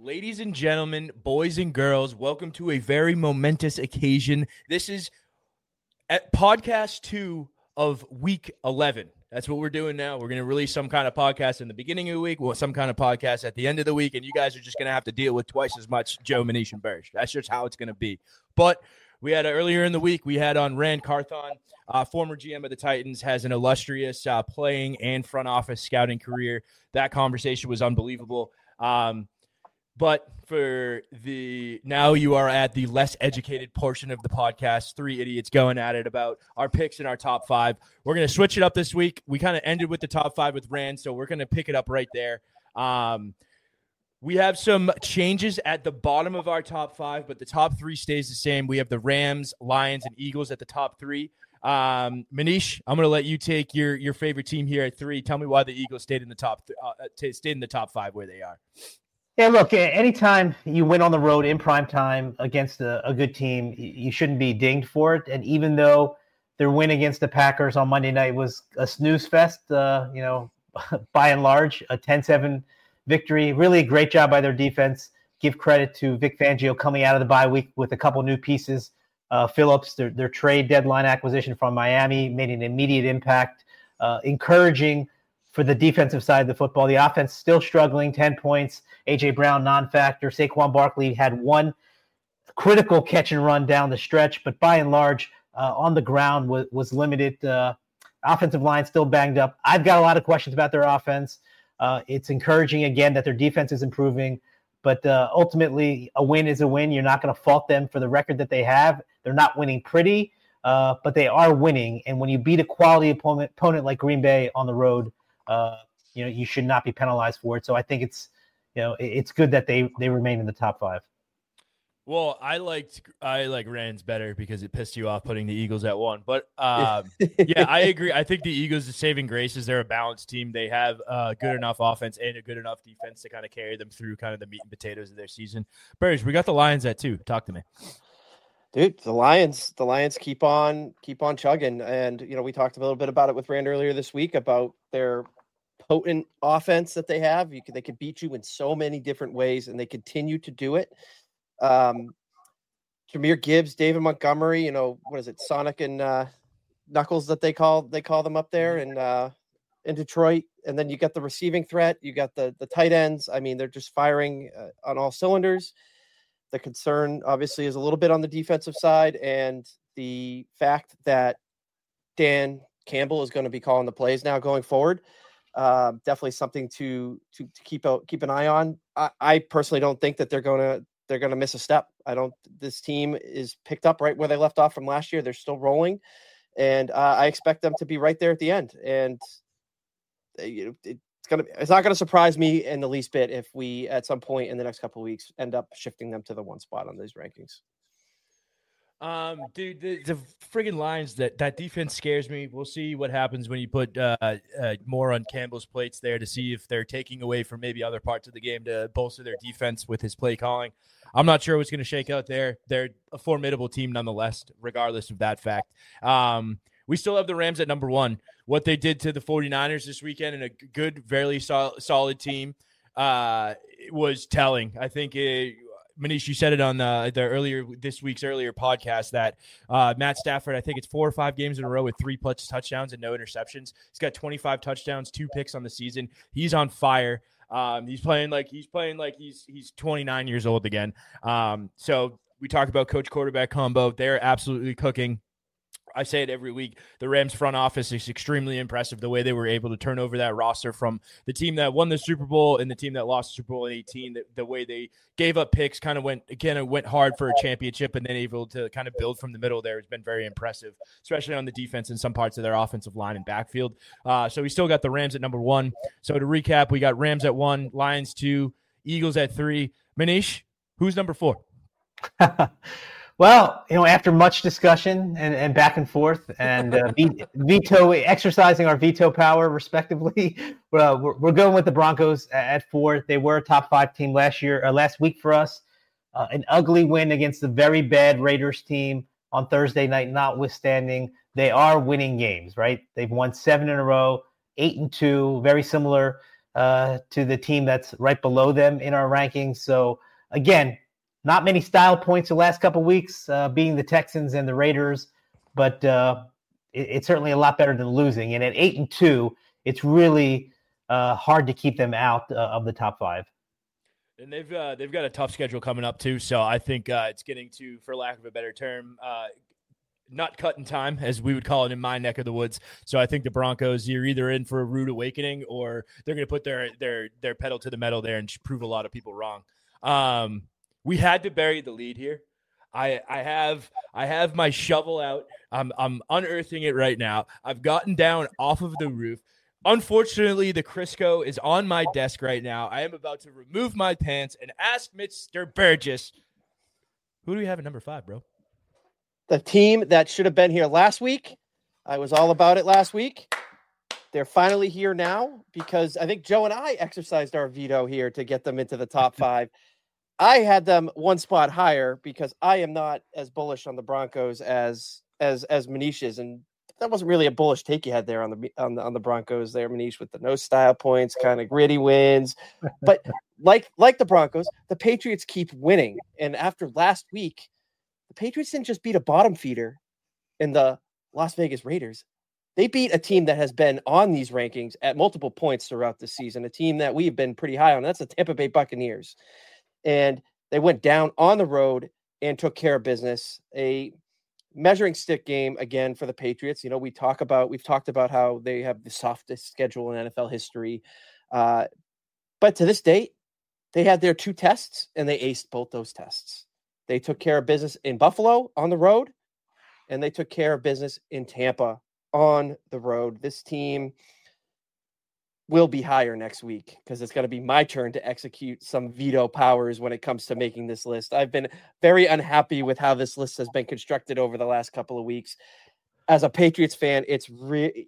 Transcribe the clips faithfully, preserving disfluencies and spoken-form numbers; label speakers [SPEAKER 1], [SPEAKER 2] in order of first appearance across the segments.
[SPEAKER 1] Ladies and gentlemen, boys and girls, welcome to a very momentous occasion. This is at podcast two of week eleven. That's what we're doing now. We're going to release some kind of podcast in the beginning of the week, or some kind of podcast at the end of the week, and you guys are just going to have to deal with twice as much Joe, Manish, and Burge. That's just how it's going to be. But we had uh, earlier in the week, we had on Rand Carthon, uh, former G M of the Titans, has an illustrious uh, playing and front office scouting career. That conversation was unbelievable. Um, But for the now you are at the less educated portion of the podcast, three idiots going at it about our picks in our top five. We're going to switch it up this week. We kind of ended with the top five with Rand, so we're going to pick it up right there. Um, we have some changes at the bottom of our top five, but the top three stays the same. We have the Rams, Lions, and Eagles at the top three. Um, Manish, I'm going to let you take your your favorite team here at three. Tell me why the Eagles stayed in the top th- uh, t- stayed in the top five where they are.
[SPEAKER 2] Yeah, look, anytime you win on the road in prime time against a, a good team, you shouldn't be dinged for it. And even though their win against the Packers on Monday night was a snooze fest, uh, you know, by and large, a ten seven victory, really a great job by their defense. Give credit to Vic Fangio coming out of the bye week with a couple new pieces. Uh, Phillips, their, their trade deadline acquisition from Miami, made an immediate impact, uh, encouraging for the defensive side of the football. The offense still struggling, ten points. A J. Brown, non-factor. Saquon Barkley had one critical catch and run down the stretch, but by and large, uh, on the ground was, was limited. Uh, offensive line still banged up. I've got a lot of questions about their offense. Uh, it's encouraging, again, that their defense is improving, but uh, ultimately a win is a win. You're not going to fault them for the record that they have. They're not winning pretty, uh, but they are winning. And when you beat a quality opponent, opponent like Green Bay on the road, Uh, you know, you should not be penalized for it. So I think it's, you know, it's good that they, they remain in the top five.
[SPEAKER 1] Well, I liked I like Rand's better because it pissed you off putting the Eagles at one. But um, yeah, I agree. I think the Eagles, the saving grace is they're a balanced team. They have a good enough offense and a good enough defense to kind of carry them through kind of the meat and potatoes of their season. Burge, we got the Lions at two. Talk to me.
[SPEAKER 3] Dude, the Lions, the Lions keep on, keep on chugging. And, you know, we talked a little bit about it with Rand earlier this week about their potent offense that they have. You could, they could beat you in so many different ways, and they continue to do it. Um, Jahmyr Gibbs, David Montgomery, you know, what is it? Sonic and uh, Knuckles that they call, they call them up there in, uh, in Detroit. And then you got the receiving threat. You got the, the tight ends. I mean, they're just firing uh, on all cylinders. The concern, obviously, is a little bit on the defensive side, and the fact that Dan Campbell is going to be calling the plays now going forward. Uh, definitely something to to, to keep out, keep an eye on. I, I personally don't think that they're going to they're going to miss a step. I don't. This team is picked up right where they left off from last year. They're still rolling, and uh, I expect them to be right there at the end. And you know, it, It's gonna. It's not gonna surprise me in the least bit if we, at some point in the next couple of weeks, end up shifting them to the one spot on these rankings.
[SPEAKER 1] Um, dude, the, the friggin' Lions, that that defense scares me. We'll see what happens when you put uh, uh, more on Campbell's plates there to see if they're taking away from maybe other parts of the game to bolster their defense with his play calling. I'm not sure what's going to shake out there. They're a formidable team nonetheless, regardless of that fact. Um, we still have the Rams at number one. What they did to the 49ers this weekend, and a good, very sol- solid team, uh, was telling. I think, it, Manish, you said it on the, the earlier this week's earlier podcast that uh, Matt Stafford, I think it's four or five games in a row with three plus touchdowns and no interceptions. He's got twenty-five touchdowns, two picks on the season. He's on fire. Um, he's playing like he's playing like he's he's twenty-nine years old again. Um, so we talked about coach quarterback combo. They're absolutely cooking. I say it every week. The Rams front office is extremely impressive the way they were able to turn over that roster from the team that won the Super Bowl and the team that lost the Super Bowl in eighteen. The, the way they gave up picks, kind of went again, it went hard for a championship, and then able to kind of build from the middle there has been very impressive, especially on the defense and some parts of their offensive line and backfield. Uh, so we still got the Rams at number one. So to recap, we got Rams at one, Lions two, Eagles at three. Manish, who's number four?
[SPEAKER 2] Well, you know, after much discussion and, and back and forth and uh, veto, exercising our veto power respectively, uh, we're, we're going with the Broncos at four. They were a top five team last year, uh, last week for us. Uh, an ugly win against the very bad Raiders team on Thursday night, notwithstanding. They are winning games, right? They've won seven in a row, eight and two, very similar uh, to the team that's right below them in our rankings. So again, not many style points the last couple of weeks, uh, being the Texans and the Raiders, but uh, it, it's certainly a lot better than losing. And at eight and two, it's really uh, hard to keep them out uh, of the top five.
[SPEAKER 1] And they've uh, they've got a tough schedule coming up too, so I think uh, it's getting to, for lack of a better term, uh, not cutting time, as we would call it in my neck of the woods. So I think the Broncos, you're either in for a rude awakening, or they're going to put their their their pedal to the metal there and prove a lot of people wrong. Um, we had to bury the lead here. I I have I have my shovel out. I'm I'm unearthing it right now. I've gotten down off of the roof. Unfortunately, the Crisco is on my desk right now. I am about to remove my pants and ask Mister Burgess, who do we have at number five, bro?
[SPEAKER 3] The team that should have been here last week. I was all about it last week. They're finally here now because I think Joe and I exercised our veto here to get them into the top five. I had them one spot higher because I am not as bullish on the Broncos as as as Manish is, and that wasn't really a bullish take you had there on the on the on the Broncos there, Manish, with the no style points, kind of gritty wins. But like like the Broncos, the Patriots keep winning. And after last week, the Patriots didn't just beat a bottom feeder in the Las Vegas Raiders. They beat a team that has been on these rankings at multiple points throughout the season, a team that we've been pretty high on. That's the Tampa Bay Buccaneers. And they went down on the road and took care of business. A measuring stick game again for the Patriots. You know, we talk about, we've talked about how they have the softest schedule in N F L history. Uh, but to this date, they had their two tests and they aced both those tests. They took care of business in Buffalo on the road, and they took care of business in Tampa on the road. This team will be higher next week because it's going to be my turn to execute some veto powers when it comes to making this list. I've been very unhappy with how this list has been constructed over the last couple of weeks. As a Patriots fan, it's really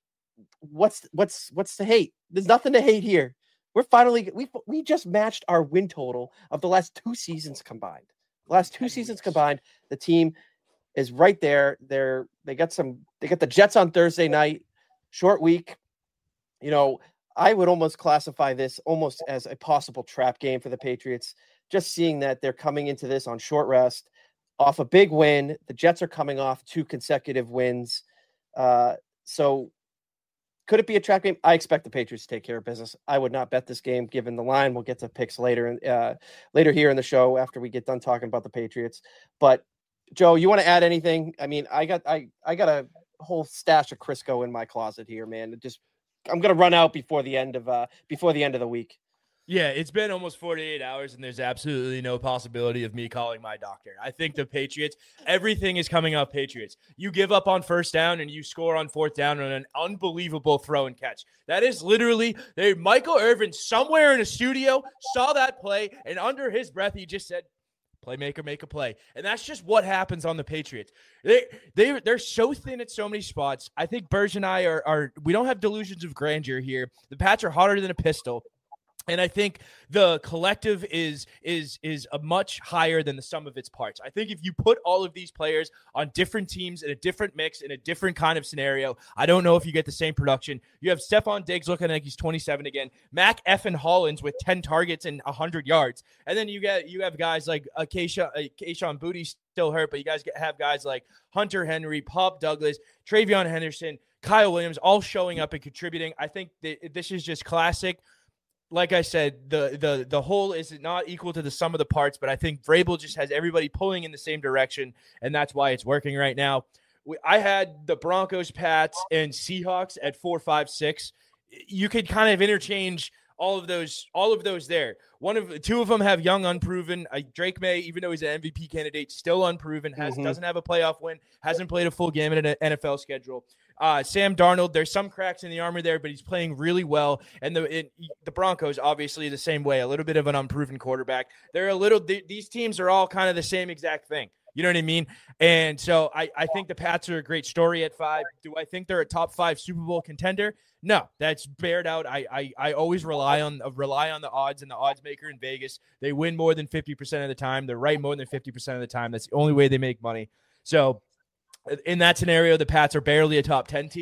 [SPEAKER 3] what's what's what's to hate? There's nothing to hate here. We're finally we we just matched our win total of the last two seasons combined. The last two seasons combined, the team is right there. They're they got some they got the Jets on Thursday night, short week. You know, I would almost classify this almost as a possible trap game for the Patriots, just seeing that they're coming into this on short rest off a big win. The Jets are coming off two consecutive wins. Uh, so could it be a trap game? I expect the Patriots to take care of business. I would not bet this game given the line. We'll get to picks later, uh, later here in the show after we get done talking about the Patriots. But Joe, you want to add anything? I mean, I got, I, I got a whole stash of Crisco in my closet here, man. It just, I'm going to run out before the end of uh before the end of the week.
[SPEAKER 1] Yeah, it's been almost forty-eight hours, and there's absolutely no possibility of me calling my doctor. I think the Patriots, everything is coming up Patriots. You give up on first down, and you score on fourth down on an unbelievable throw and catch. That is literally, they, Michael Irvin somewhere in a studio saw that play, and under his breath, he just said, playmaker, make a play. And that's just what happens on the Patriots. They, they, they're so thin at so many spots. I think Burge and I are, are, we don't have delusions of grandeur here. The Pats are hotter than a pistol. And I think the collective is is is a much higher than the sum of its parts. I think if you put all of these players on different teams in a different mix, in a different kind of scenario, I don't know if you get the same production. You have Stephon Diggs looking like he's twenty-seven again. Mac effing Hollins with ten targets and one hundred yards. And then you get you have guys like uh, Keisha, uh, Keishawn Booty still hurt, but you guys get, have guys like Hunter Henry, Pop Douglas, Travion Henderson, Kyle Williams all showing up and contributing. I think that this is just classic. Like I said, the the the whole is not equal to the sum of the parts, but I think Vrabel just has everybody pulling in the same direction, and that's why it's working right now. We, I had the Broncos, Pats, and Seahawks at four, five, six. You could kind of interchange all of those, all of those there. One of two of them have young, unproven. Uh, Drake May, even though he's an M V P candidate, still unproven. Has mm-hmm. doesn't have a playoff win. Hasn't played a full game in an N F L schedule. Uh, Sam Darnold, there's some cracks in the armor there, but he's playing really well. And the it, the Broncos, obviously, the same way. A little bit of an unproven quarterback. They're a little. They, these teams are all kind of the same exact thing. You know what I mean? And so I, I think the Pats are a great story at five. Do I think they're a top five Super Bowl contender? No, that's bared out. I I, I always rely on uh, rely on the odds and the odds maker in Vegas. They win more than fifty percent of the time. They're right more than fifty percent of the time. That's the only way they make money. So in that scenario, the Pats are barely a top ten team.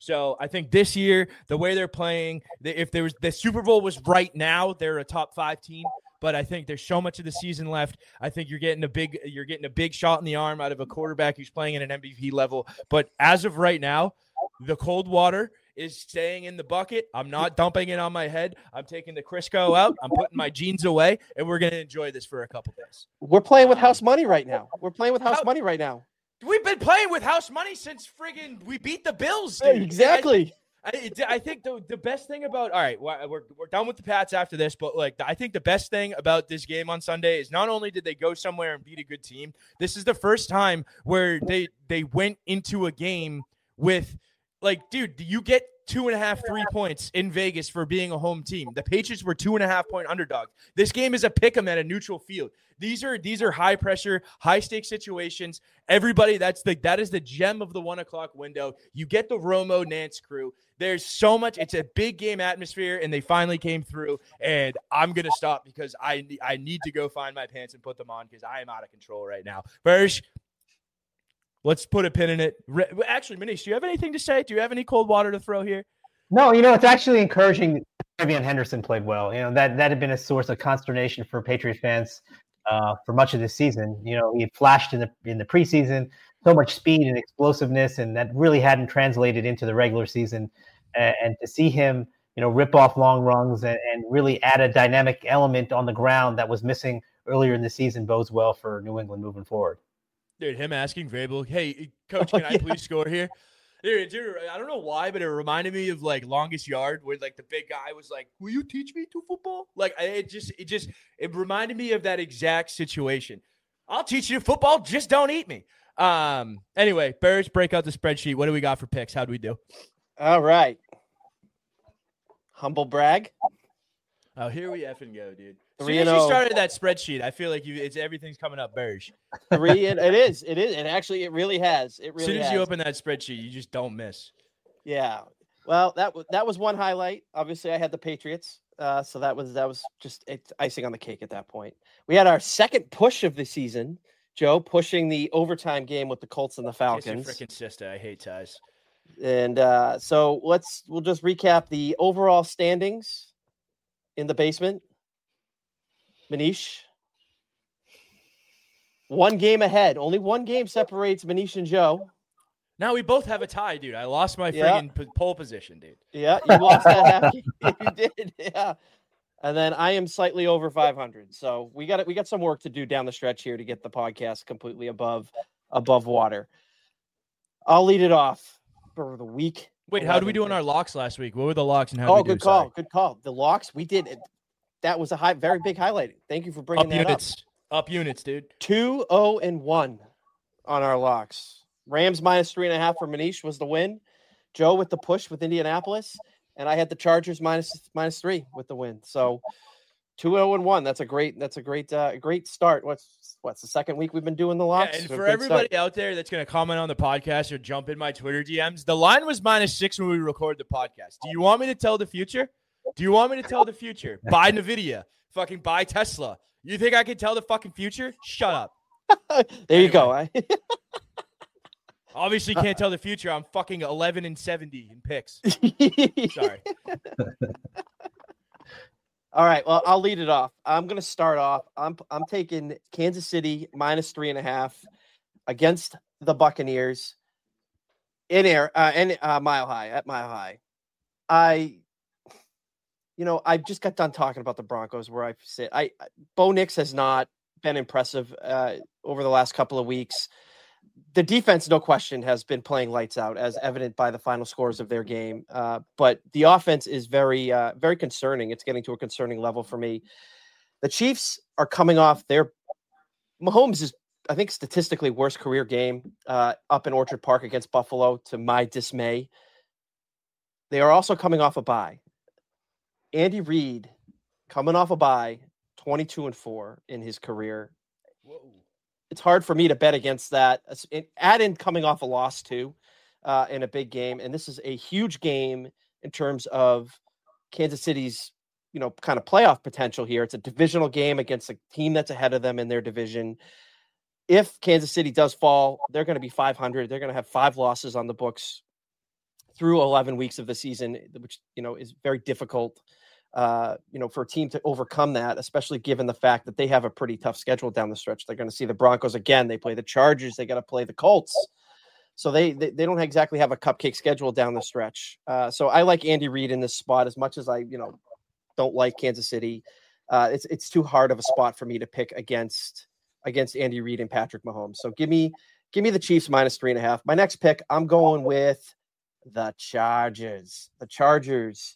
[SPEAKER 1] So I think this year, the way they're playing, if there was the Super Bowl was right now, they're a top five team. But I think there's so much of the season left. I think you're getting a big, you're getting a big shot in the arm out of a quarterback who's playing at an M V P level. But as of right now, the cold water is staying in the bucket. I'm not dumping it on my head. I'm taking the Crisco out. I'm putting my jeans away, and we're going to enjoy this for a couple days.
[SPEAKER 3] We're playing with house money right now. We're playing with house
[SPEAKER 1] How-
[SPEAKER 3] money right now.
[SPEAKER 1] We've been playing with house money since friggin' we beat the Bills, dude.
[SPEAKER 3] Exactly.
[SPEAKER 1] I, I, I think the, the best thing about – all right, we're, we're done with the Pats after this, but, like, I think the best thing about this game on Sunday is not only did they go somewhere and beat a good team, this is the first time where they they went into a game with – like, dude, you get two and a half, three points in Vegas for being a home team. The Patriots were two and a half point underdogs. This game is a pick 'em at a neutral field. These are these are high pressure, high stakes situations. Everybody, that's the that is the gem of the one o'clock window. You get the Romo Nance crew. There's so much. It's a big game atmosphere, and they finally came through. And I'm gonna stop because I I need to go find my pants and put them on because I am out of control right now. Berge, let's put a pin in it. Actually, Manish, do you have anything to say? Do you have any cold water to throw here?
[SPEAKER 2] No, you know, it's actually encouraging. Trevion Henderson played well. You know, that, that had been a source of consternation for Patriots fans uh, for much of this season. You know, he had flashed in the in the preseason, so much speed and explosiveness, and that really hadn't translated into the regular season. And, and to see him, you know, rip off long runs and, and really add a dynamic element on the ground that was missing earlier in the season bodes well for New England moving forward.
[SPEAKER 1] Dude, him asking Vrabel, hey, coach, can oh, yeah. I please score here? Dude, dude, I don't know why, but it reminded me of, like, Longest Yard, where, like, the big guy was like, will you teach me to football? Like, it just, it just, it reminded me of that exact situation. I'll teach you football, just don't eat me. Um. Anyway, Bears, break out the spreadsheet. What do we got for picks? How do we do?
[SPEAKER 3] All right. Humble brag.
[SPEAKER 1] Oh, here we effing go, dude. As
[SPEAKER 3] Three
[SPEAKER 1] soon
[SPEAKER 3] and
[SPEAKER 1] as you
[SPEAKER 3] oh.
[SPEAKER 1] started that spreadsheet, I feel like you it's everything's coming up bearish.
[SPEAKER 3] Three and it is. It is. And actually it really has. It really
[SPEAKER 1] As soon as
[SPEAKER 3] has.
[SPEAKER 1] you open that spreadsheet, you just don't miss.
[SPEAKER 3] Yeah. Well, that was that was one highlight. Obviously, I had the Patriots. Uh, so that was that was just it's icing on the cake at that point. We had our second push of the season, Joe, pushing the overtime game with the Colts and the Falcons.
[SPEAKER 1] Kiss your freaking sister. I hate ties.
[SPEAKER 3] And uh, so let's we'll just recap the overall standings in the basement. Manish, one game ahead. Only one game separates Manish and Joe.
[SPEAKER 1] Now we both have a tie, dude. I lost my
[SPEAKER 3] Yeah.
[SPEAKER 1] friggin' p- pole position, dude.
[SPEAKER 3] Yeah, you lost that half. You did, yeah. And then I am slightly over five hundred. So we got it. We got some work to do down the stretch here to get the podcast completely above above water. I'll lead it off for the week.
[SPEAKER 1] Wait, how do we do on our locks last week? What were the locks and how
[SPEAKER 3] Oh,
[SPEAKER 1] did we do?
[SPEAKER 3] good call.
[SPEAKER 1] Sorry.
[SPEAKER 3] Good call. The locks we did. That was a high, very big highlight. Thank you for bringing
[SPEAKER 1] Up
[SPEAKER 3] that
[SPEAKER 1] units. Up. Up units, dude.
[SPEAKER 3] Two, oh, and one on our locks. Rams minus three and a half for Manish was the win. Joe with the push with Indianapolis. And I had the Chargers minus minus three with the win. So two oh and one. That's a great, that's a great, uh, great start. What's what's the second week we've been doing the locks?
[SPEAKER 1] Yeah, and
[SPEAKER 3] So
[SPEAKER 1] for
[SPEAKER 3] great
[SPEAKER 1] everybody
[SPEAKER 3] start.
[SPEAKER 1] out there that's going to comment on the podcast or jump in my Twitter D Ms, the line was minus six when we recorded the podcast. Do you want me to tell the future? Do you want me to tell the future? Buy NVIDIA. Fucking buy Tesla. You think I can tell the fucking future? Shut up.
[SPEAKER 3] There
[SPEAKER 1] Anyway.
[SPEAKER 3] you go.
[SPEAKER 1] Obviously can't tell the future. I'm fucking eleven and seventy in picks. Sorry.
[SPEAKER 3] All right. Well, I'll lead it off. I'm going to start off. I'm I'm taking Kansas City minus three and a half against the Buccaneers in air uh, in uh, Mile High at Mile High. I, you know, I just got done talking about the Broncos where I sit. I Bo Nix has not been impressive uh, over the last couple of weeks. The defense, no question, has been playing lights out, as evident by the final scores of their game. Uh, but the offense is very, uh, very concerning. It's getting to a concerning level for me. The Chiefs are coming off their Mahomes is, I think, statistically worst career game uh, up in Orchard Park against Buffalo, to my dismay. They are also coming off a bye. Andy Reid coming off a bye, twenty-two and four in his career.
[SPEAKER 1] Whoa.
[SPEAKER 3] It's hard for me to bet against that. Add in coming off a loss too, uh, in a big game. And this is a huge game in terms of Kansas City's, you know, kind of playoff potential here. It's a divisional game against a team that's ahead of them in their division. If Kansas City does fall, they're going to be five hundred. They're going to have five losses on the books. through eleven weeks of the season, which, you know, is very difficult, uh, you know, for a team to overcome that, especially given the fact that they have a pretty tough schedule down the stretch. They're going to see the Broncos again. They play the Chargers. They got to play the Colts. So they, they they don't exactly have a cupcake schedule down the stretch. Uh, so I like Andy Reid in this spot as much as I, you know, don't like Kansas City. Uh, it's it's too hard of a spot for me to pick against against Andy Reid and Patrick Mahomes. So give me give me the Chiefs minus three and a half. My next pick, I'm going with the Chargers. The Chargers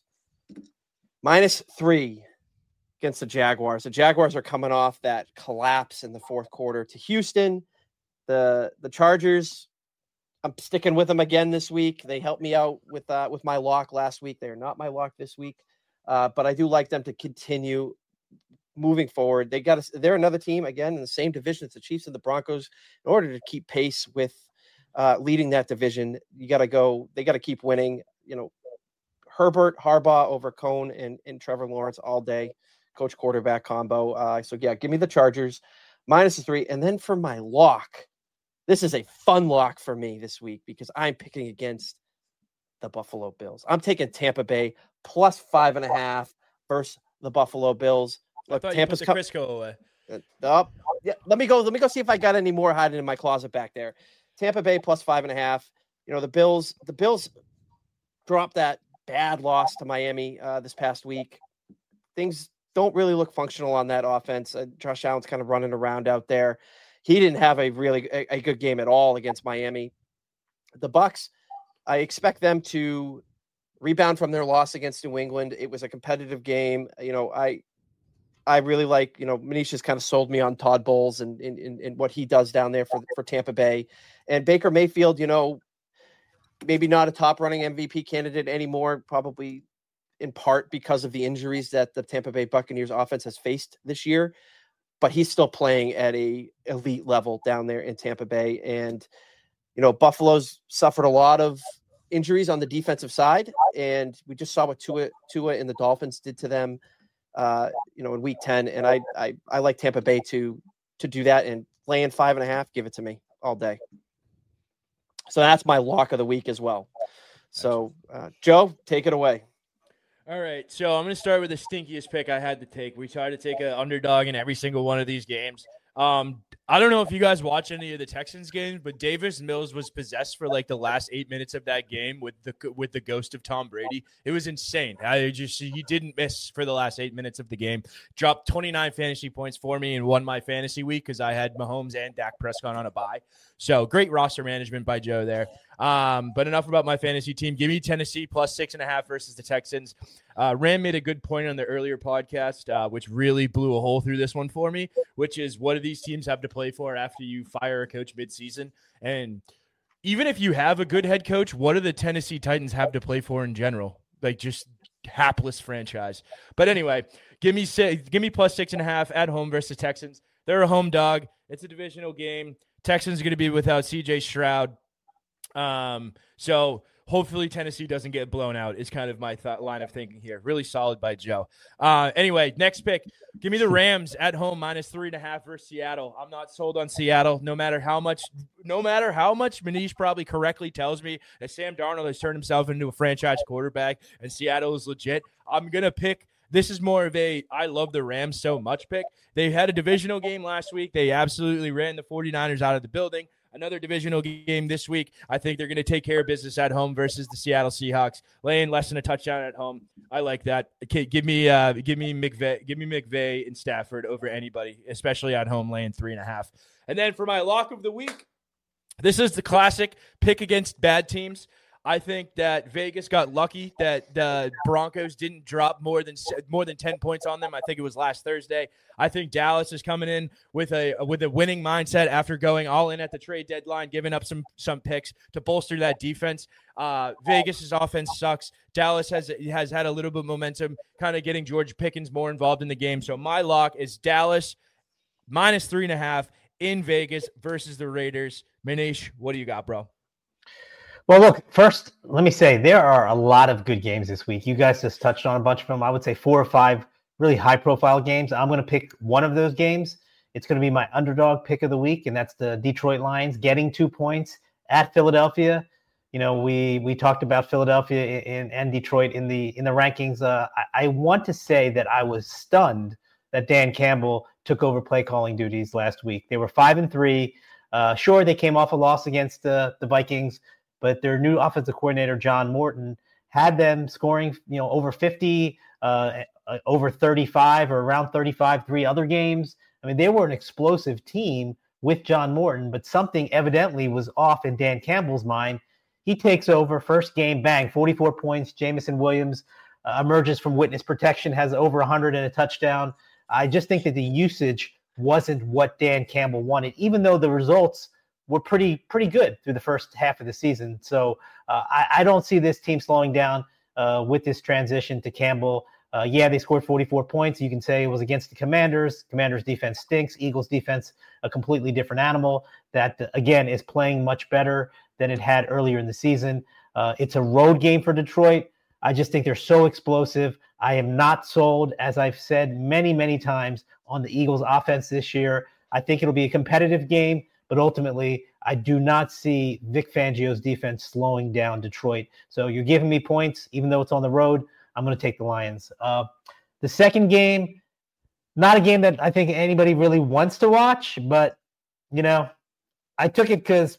[SPEAKER 3] minus three against the Jaguars. The Jaguars are coming off that collapse in the fourth quarter to Houston. The the Chargers, I'm sticking with them again this week. They helped me out with uh, with my lock last week. They're not my lock this week, uh, but I do like them to continue moving forward. They got a, they're another team again in the same division as the Chiefs and the Broncos. In order to keep pace with uh, leading that division, you got to go. They got to keep winning. You know, Herbert, Harbaugh over Cohn and, and Trevor Lawrence all day, coach quarterback combo. Uh, so yeah, give me the Chargers minus the three, and then for my lock. This is a fun lock for me this week because I'm picking against the Buffalo Bills. I'm taking Tampa Bay plus five and a half versus the Buffalo Bills.
[SPEAKER 1] Look, I thought
[SPEAKER 3] Tampa's
[SPEAKER 1] you put the Crisco away.
[SPEAKER 3] Uh, oh, yeah, let me go. Let me go see if I got any more hiding in my closet back there. Tampa Bay plus five and a half. You know, the Bills. The Bills dropped that bad loss to Miami uh, this past week. Things don't really look functional on that offense. Uh, Josh Allen's kind of running around out there. He didn't have a really a, a good game at all against Miami. The Bucs, I expect them to rebound from their loss against New England. It was a competitive game. You know, I I really like, you know, Manish has kind of sold me on Todd Bowles and in, in, in what he does down there for, for Tampa Bay. And Baker Mayfield, you know, maybe not a top running M V P candidate anymore, probably in part because of the injuries that the Tampa Bay Buccaneers offense has faced this year. But he's still playing at a elite level down there in Tampa Bay. And, you know, Buffalo's suffered a lot of injuries on the defensive side. And we just saw what Tua, Tua and the Dolphins did to them, uh, you know, in week ten. And I, I, I like Tampa Bay to, to do that, and laying five and a half, give it to me all day. So that's my lock of the week as well. So uh, Joe, take it away.
[SPEAKER 1] All right, so I'm going to start with the stinkiest pick I had to take. We tried to take an underdog in every single one of these games. Um, I don't know if you guys watch any of the Texans games, but Davis Mills was possessed for like the last eight minutes of that game with the with the ghost of Tom Brady. It was insane. I just he didn't miss for the last eight minutes of the game. Dropped twenty-nine fantasy points for me and won my fantasy week because I had Mahomes and Dak Prescott on a bye. So great roster management by Joe there. Um, but enough about my fantasy team. Give me Tennessee plus six and a half versus the Texans. Uh, Ram made a good point on the earlier podcast, uh, which really blew a hole through this one for me, which is what do these teams have to play for after you fire a coach midseason? And even if you have a good head coach, what do the Tennessee Titans have to play for in general? Like just hapless franchise. But anyway, give me six, give me plus six and a half at home versus Texans. They're a home dog. It's a divisional game. Texans are going to be without C J Stroud. Um, so hopefully Tennessee doesn't get blown out is kind of my th- line of thinking here. Really solid by Joe. Uh, anyway, next pick. Give me the Rams at home minus three and a half versus Seattle. I'm not sold on Seattle, no matter how much, no matter how much Manish probably correctly tells me that Sam Darnold has turned himself into a franchise quarterback and Seattle is legit. I'm going to pick. This is more of a I love the Rams so much pick. They had a divisional game last week. They absolutely ran the 49ers out of the building. Another divisional game this week. I think they're going to take care of business at home versus the Seattle Seahawks, laying less than a touchdown at home. I like that. Okay, give me, uh, give me McVay, give me McVay and Stafford over anybody, especially at home, laying three and a half. And then for my lock of the week, this is the classic pick against bad teams. I think that Vegas got lucky that the Broncos didn't drop more than more than ten points on them. I think it was last Thursday. I think Dallas is coming in with a with a winning mindset after going all in at the trade deadline, giving up some some picks to bolster that defense. Uh, Vegas's offense sucks. Dallas has has had a little bit of momentum, kind of getting George Pickens more involved in the game. So my lock is Dallas minus three and a half in Vegas versus the Raiders. Manish, what do you got, bro?
[SPEAKER 2] Well, look, first, let me say there are a lot of good games this week. You guys just touched on a bunch of them. I would say four or five really high-profile games. I'm going to pick one of those games. It's going to be my underdog pick of the week, and that's the Detroit Lions getting two points at Philadelphia. You know, we we talked about Philadelphia and, and Detroit in the in the rankings. Uh, I, I want to say that I was stunned that Dan Campbell took over play calling duties last week. They were five and three. Uh, sure, they came off a loss against the the Vikings, but their new offensive coordinator John Morton had them scoring, you know, over fifty, uh, over thirty-five, or around thirty-five. Three other games. I mean, they were an explosive team with John Morton, but something evidently was off in Dan Campbell's mind. He takes over, first game, bang, forty-four points. Jameson Williams uh, emerges from witness protection, has over one hundred and a touchdown. I just think that the usage wasn't what Dan Campbell wanted, even though the results were pretty pretty good through the first half of the season. So uh, I, I don't see this team slowing down uh, with this transition to Campbell. Uh, yeah, they scored forty-four points. You can say it was against the Commanders. Commanders defense stinks. Eagles defense, a completely different animal that, again, is playing much better than it had earlier in the season. Uh, it's a road game for Detroit. I just think they're so explosive. I am not sold, as I've said many, many times, on the Eagles offense this year. I think it'll be a competitive game, but ultimately I do not see Vic Fangio's defense slowing down Detroit. So you're giving me points, even though it's on the road. I'm going to take the Lions. Uh, the second game, not a game that I think anybody really wants to watch, but, you know, I took it because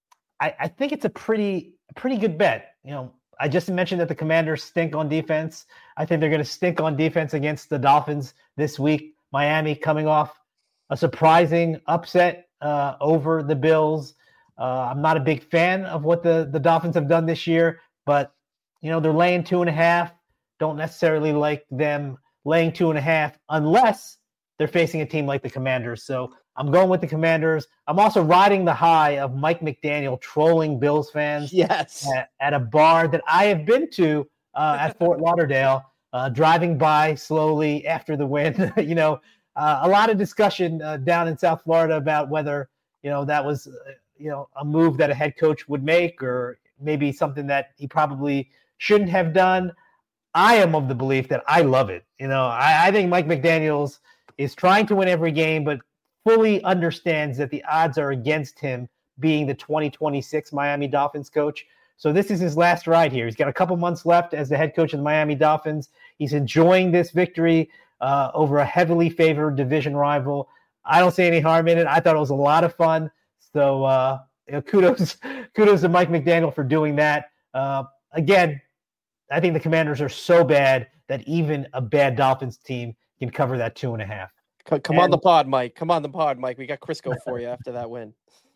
[SPEAKER 2] I, I think it's a pretty, pretty good bet. You know, I just mentioned that the Commanders stink on defense. I think they're going to stink on defense against the Dolphins this week. Miami coming off a surprising upset uh, over the Bills. Uh, I'm not a big fan of what the, the Dolphins have done this year, but, you know, they're laying two and a half. Don't necessarily like them laying two and a half unless they're facing a team like the Commanders. So I'm going with the Commanders. I'm also riding the high of Mike McDaniel trolling Bills fans
[SPEAKER 3] yes.
[SPEAKER 2] at, at a bar that I have been to uh, at Fort Lauderdale, uh, driving by slowly after the win. you know, uh, a lot of discussion uh, down in South Florida about whether, you know, that was, uh, you know, a move that a head coach would make or maybe something that he probably shouldn't have done. I am of the belief that I love it. You know, I, I think Mike McDaniels is trying to win every game, but fully understands that the odds are against him being the twenty twenty-six Miami Dolphins coach. So this is his last ride here. He's got a couple months left as the head coach of the Miami Dolphins. He's enjoying this victory uh, over a heavily favored division rival. I don't see any harm in it. I thought it was a lot of fun. So uh, you know, kudos, kudos to Mike McDaniel for doing that. Uh, again, I think the Commanders are so bad that even a bad Dolphins team can cover that two and a half.
[SPEAKER 3] Come, come
[SPEAKER 2] and,
[SPEAKER 3] on the pod, Mike. Come on the pod, Mike. We got Crisco for you after that win.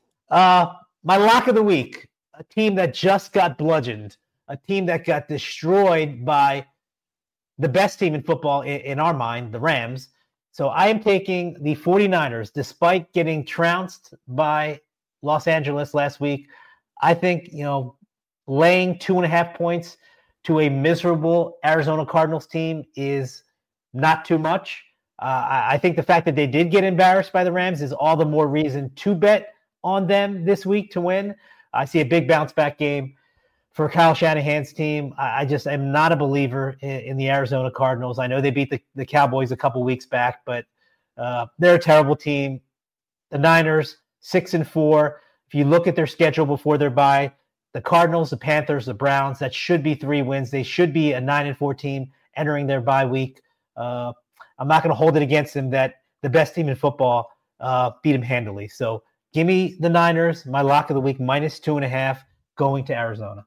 [SPEAKER 2] Uh, my lock of the week, a team that just got bludgeoned, a team that got destroyed by the best team in football in, in our mind, the Rams. So I am taking the 49ers, despite getting trounced by Los Angeles last week. I think, you know, laying two and a half points to a miserable Arizona Cardinals team is not too much. Uh, I think the fact that they did get embarrassed by the Rams is all the more reason to bet on them this week to win. I see a big bounce back game for Kyle Shanahan's team. I, I just am not a believer in, in the Arizona Cardinals. I know they beat the, the Cowboys a couple weeks back, but uh, they're a terrible team. The Niners, six and four. If you look at their schedule before their bye, the Cardinals, the Panthers, the Browns, that should be three wins. They should be a nine and four team entering their bye week. Uh, I'm not going to hold it against them that the best team in football uh, beat them handily. So give me the Niners, my lock of the week, minus two and a half, going to Arizona.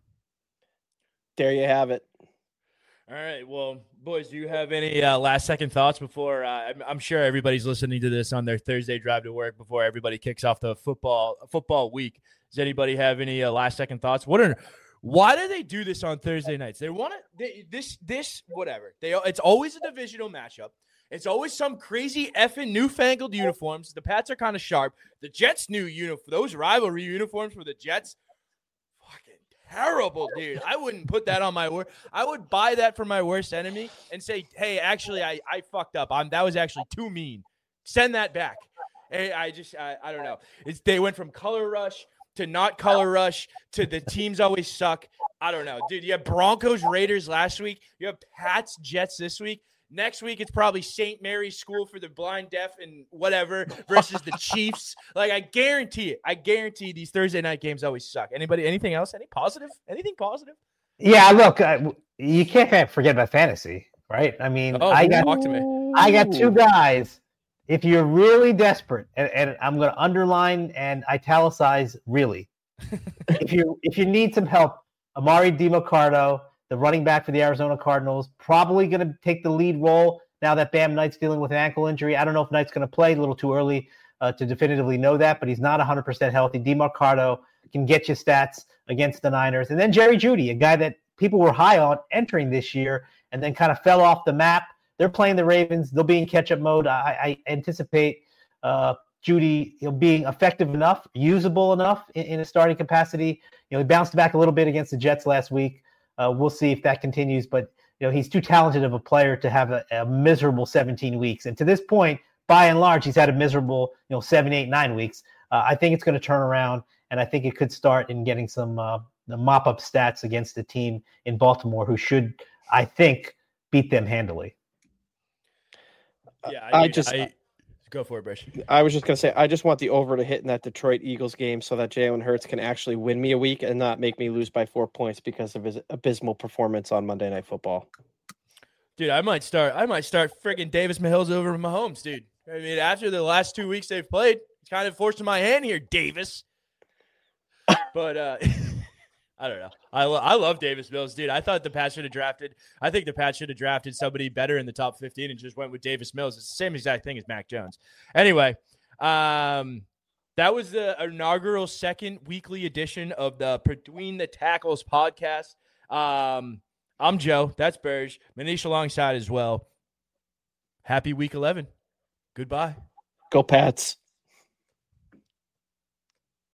[SPEAKER 3] There you have it.
[SPEAKER 1] All right. Well, boys, do you have any uh, last second thoughts before uh, I'm, I'm sure everybody's listening to this on their Thursday drive to work before everybody kicks off the football football week? Does anybody have any uh, last second thoughts? What are Why do they do this on Thursday nights? They want to this this whatever. They it's always a divisional matchup. It's always some crazy effing newfangled uniforms. The Pats are kind of sharp. The Jets' new uniform, those rivalry uniforms for the Jets, fucking terrible, dude. I wouldn't put that on my worst. I would buy that for my worst enemy and say, hey, actually, I, I fucked up. I'm, that was actually too mean. Send that back. Hey, I just, I, I don't know. It's, they went from color rush to not color rush to the teams always suck. I don't know, dude. You have Broncos Raiders last week. You have Pats Jets this week. Next week, it's probably Saint Mary's School for the Blind, Deaf, and whatever versus the Chiefs. Like, I guarantee it. I guarantee these Thursday night games always suck. Anybody, anything else? Any positive? Anything positive?
[SPEAKER 2] Yeah, look, uh, you can't forget about fantasy, right? I mean,
[SPEAKER 1] oh,
[SPEAKER 2] I got
[SPEAKER 1] talk to me.
[SPEAKER 2] I got two guys. If you're really desperate, and, and I'm going to underline and italicize really, if you if you need some help, Amari DiMercato, the running back for the Arizona Cardinals, probably going to take the lead role now that Bam Knight's dealing with an ankle injury. I don't know if Knight's going to play. A little too early uh, to definitively know that, but he's not one hundred percent healthy. DiMercato can get you stats against the Niners. And then Jerry Jeudy, a guy that people were high on entering this year and then kind of fell off the map. They're playing the Ravens. They'll be in catch-up mode. I, I anticipate uh, Jeudy you know, being effective enough, usable enough in, in a starting capacity. You know, he bounced back a little bit against the Jets last week. Uh, we'll see if that continues. But you know, he's too talented of a player to have a, a miserable seventeen weeks. And to this point, by and large, he's had a miserable you know seven, eight, nine weeks. Uh, I think it's going to turn around, and I think it could start in getting some uh, the mop-up stats against the team in Baltimore, who should, I think, beat them handily.
[SPEAKER 1] Yeah, I,
[SPEAKER 3] I
[SPEAKER 1] mean,
[SPEAKER 3] just
[SPEAKER 1] I, go for it, Brish.
[SPEAKER 3] I was just gonna say I just want the over to hit in that Detroit Eagles game so that Jalen Hurts can actually win me a week and not make me lose by four points because of his abysmal performance on Monday Night Football.
[SPEAKER 1] Dude, I might start. I might start friggin' Davis Mahomes over Mahomes, dude. I mean, after the last two weeks they've played, it's kind of forcing my hand here, Davis. But uh, I don't know. I lo- I love Davis Mills, dude. I thought the Pats should have drafted. I think the Pats should have drafted somebody better in the top fifteen and just went with Davis Mills. It's the same exact thing as Mac Jones. Anyway, um, that was the inaugural second weekly edition of the Between the Tackles podcast. Um, I'm Joe. That's Burge. Manish alongside as well. Happy week eleven. Goodbye.
[SPEAKER 3] Go Pats.